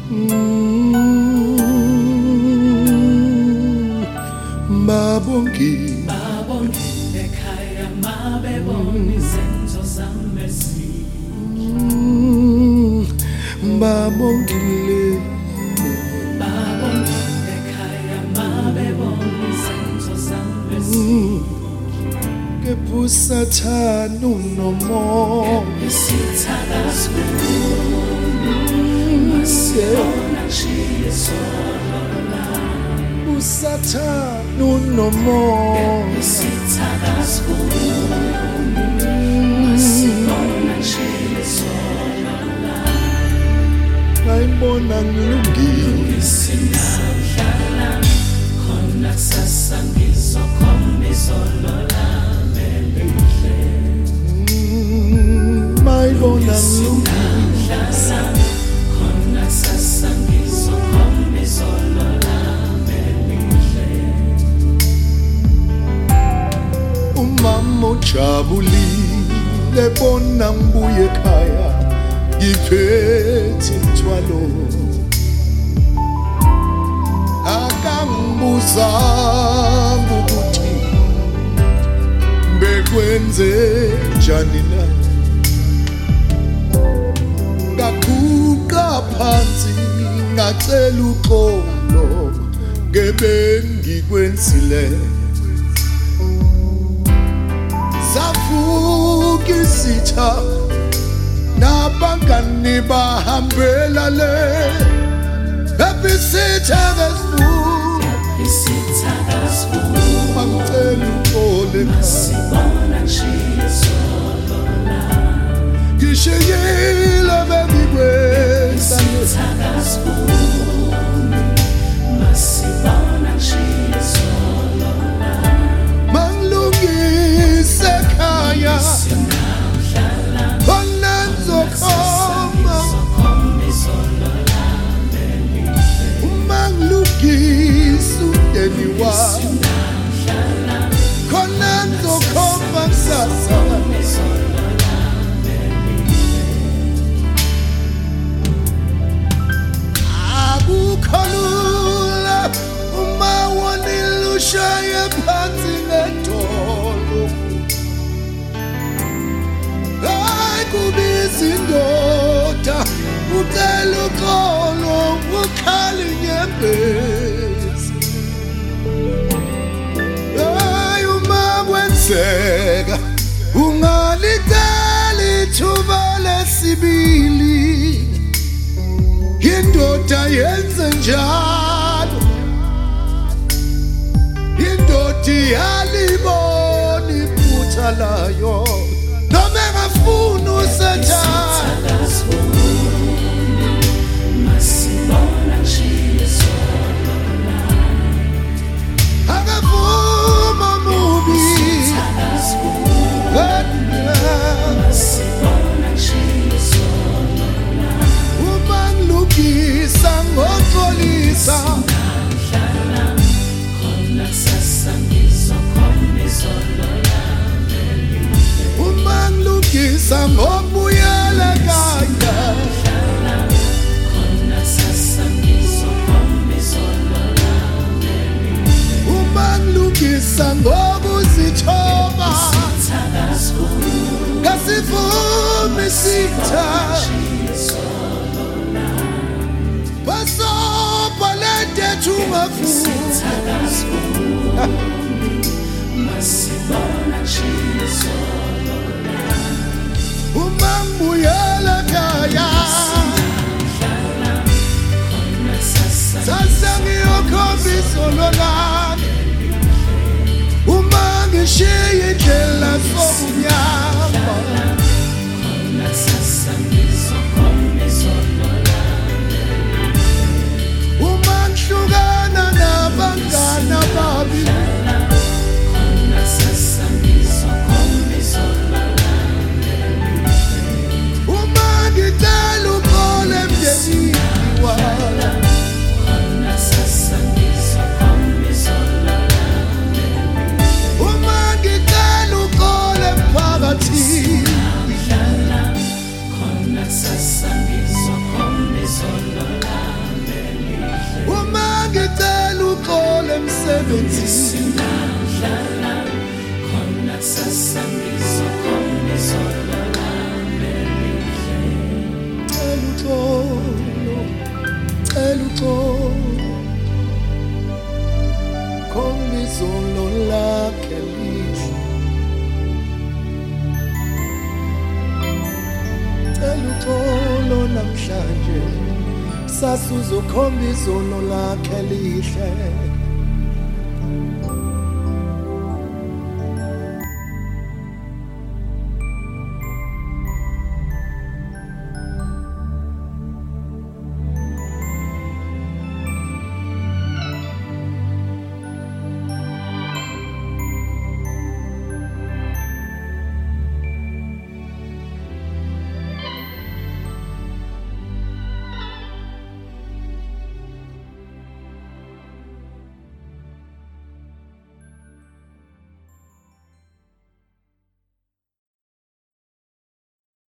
Babongi ekhaya mabebona izenzo zami babongile ekhaya mabebona izenzo zami kepusathana unomo isithakazo masibona usathana unomo isithakazo masibona ngayibona ngilungile singadlala khona kusasa ngizokhomba izolo lami elihle mayibona ngilungile khona kusasa ngizokhomba izolo lami elihle umama ujabulile bona ngibuye ekhaya ngiphethe imthwalo akangibuzanga ukuthi bekwenze njani na ngaguqa phansi ngacela uxolo ngebengikwenzile savuka isitha nabangani bahambela le ebisithakazibu mangicela uxole masibona izolo ngishiyile bengikwenza masibona izolo mangilungise ekhaya khona ngizokhomba umangilungise umndeni wami khona ngizokhomba kusasa akukho lula uma wonile ushaye phansi ngedolo kubiza indoda ucela uxolo ukhala inyembezi hayi uma kwenzeka ungalicela ithuba lesibili indoda yenze njalo indoda iyalibona iphutha layo noma engafuni usathana masibona izolo akavuma mubi masibona izolo uma ngilungisa ngoxolisa khona kusasa ngizokhomba izolo uma ngilungisa ngobuyela ekhaya khona kusasa ngizokhomba izolo uma ngilungisa ngokuzithoba ngasivuma isitha basobha ledethu ungafuna masibona izolo uma ngibuyela ekhaya sasa ngiyokhomba izolo lami uma ngishiye indlela sobunyama uma ngihlukana nabangani ababi uma ngicela uxolo emndenini wami uma ngicela uxolo namhlanje sasuzokhomba izono lakhe lihle